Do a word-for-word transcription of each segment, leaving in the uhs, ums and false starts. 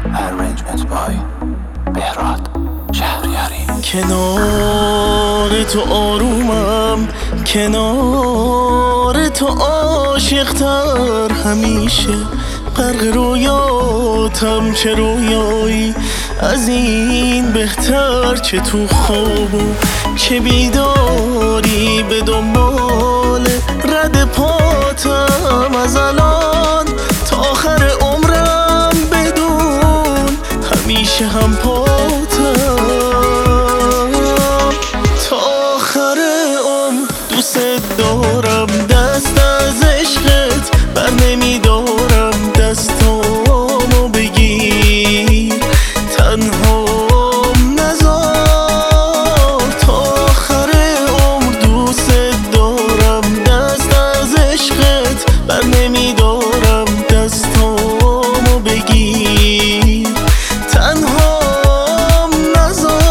Arrangement by بهراد شهریاری. کنار تو آرومم، کنار تو عاشق‌تر، همیشه غرق رویاتم. چه رویایی از این بهتر، چه تو خواب و چه بیداری به دنبال رد پاتم. از الان تا آخر عمرم بدون همیشه هم پاتم. تا آخر عمر دوست دارم، دست از عشقت بر نمیدارم. دستامو بگیر تنهام نذار. تا آخر عمر دوست دارم، دست از عشقت بر نمیدارم. دستامو بگیر تنهام نذار.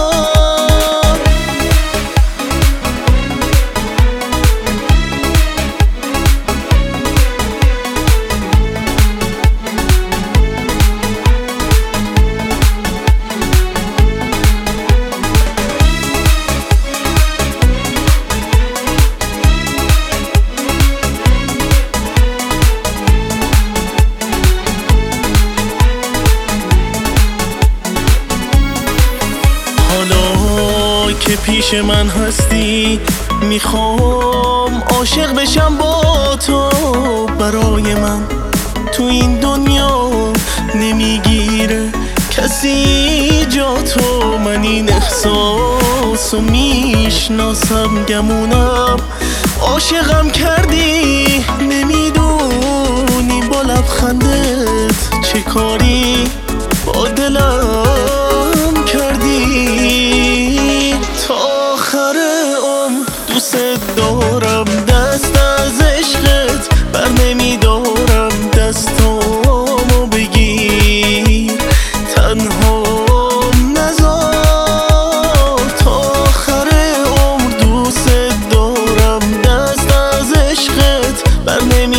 حالا که پیش من هستی میخوام عاشق بشم با تو. برای من تو این دنیا نمیگیره کسی جا تو. من این احساسو میشناسم، گمونم عاشقم کردی. نمیدونی با لبخندت چه کاری با دلم کردی. تا آخر عمر دوست دارم، دست از عشقت بر نمیدارم. دستامو بگیر تنهام نذار. تا آخر عمر دوست دارم، دست از عشقت بر نمیدارم.